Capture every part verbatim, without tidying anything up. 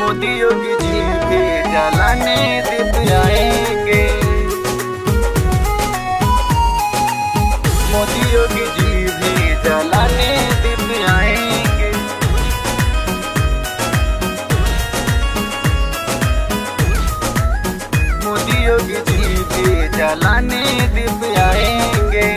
मोदी योगी जी भी जलाने दीप आएंगे। मोदी योगी जी भी जलाने दीप आएंगे। मोदी योगी जी भी जलाने दीप आएंगे।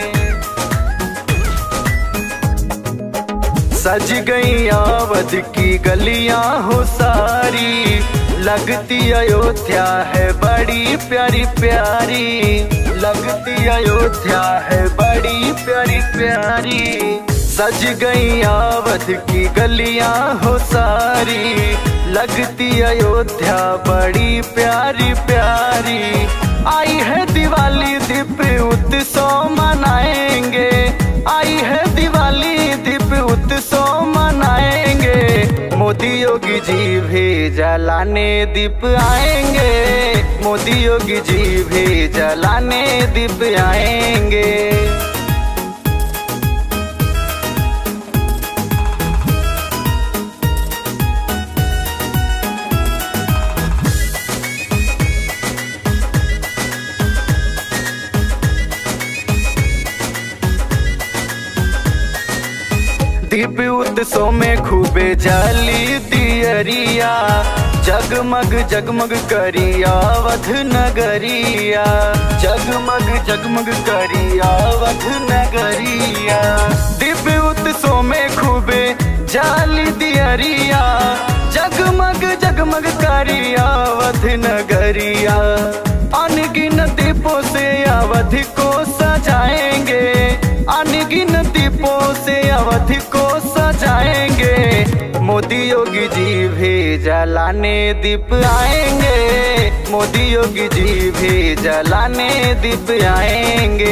सज गई अवध की गलियां हो सारी, लगती अयोध्या है बड़ी प्यारी प्यारी। लगती अयोध्या है बड़ी प्यारी प्यारी। सज गई अवध की गलियां हो सारी, लगती अयोध्या बड़ी प्यारी प्यारी। आई है दिवाली दीप उत्सव मनाएंगे। आई है दिवाली दीप उत्सव मनाएंगे। मोदी योगी जी भी जलाने दीप आएंगे। मोदी योगी जी भी जलाने दीप आएंगे। दीप उत्सव में खूबे जली दियरिया, जगमग जगमग करिया अवध नगरिया। जगमग जगमग करिया अवध नगरिया। दीप उत्सव में खूबे जली दियरिया, जगमग जगमग करिया अवध नगरिया। अनगिन दीपों से अवध को सजाएंगे। अनगिन दीपों से अवध को सजाएंगे। मोदी योगी जी भी जलाने दीप आएंगे। मोदी योगी जी भी जलाने दीप आएंगे।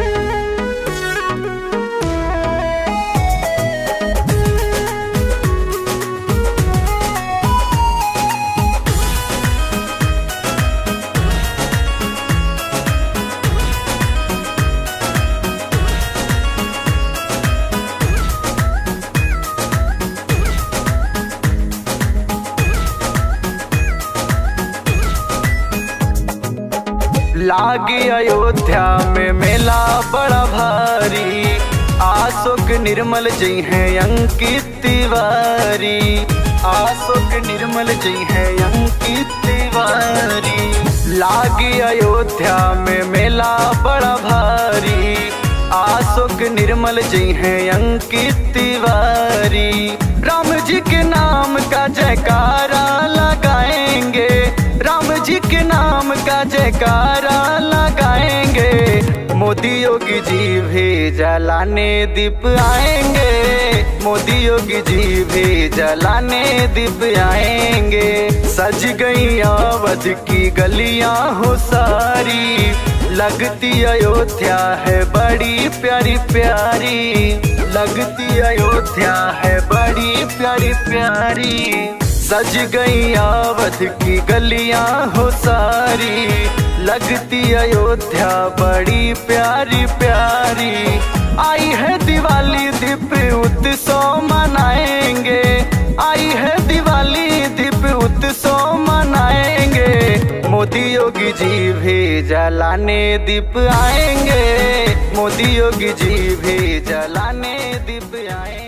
लागे अयोध्या में मेला बड़ा भारी, आशोक निर्मल जी हैं अंकित तिवारी। आशोक निर्मल जी हैं अंकित तिवारी। लागे अयोध्या में मेला बड़ा भारी, आशोक निर्मल जी हैं अंकित तिवारी। राम जी के नाम का जयकारा लगाएंगे। राम जी के नाम का जयकारा लगाएंगे। मोदी योगी जी भी जलाने दीप आएंगे। मोदी योगी जी भी जलाने दीप आएंगे। सज गई अवध की गलियां हो सारी, लगती अयोध्या है बड़ी प्यारी प्यारी। लगती अयोध्या है बड़ी प्यारी प्यारी। सज गई अवध की गलियां हो सारी, लगती अयोध्या बड़ी प्यारी प्यारी। आई है दिवाली दीप उत्सव मनाएंगे। आई है दिवाली दीप उत्सव मनाएंगे। मोदी योगी जी भी जलाने दीप आएंगे। मोदी योगी जी भी जलाने दीप आएंगे।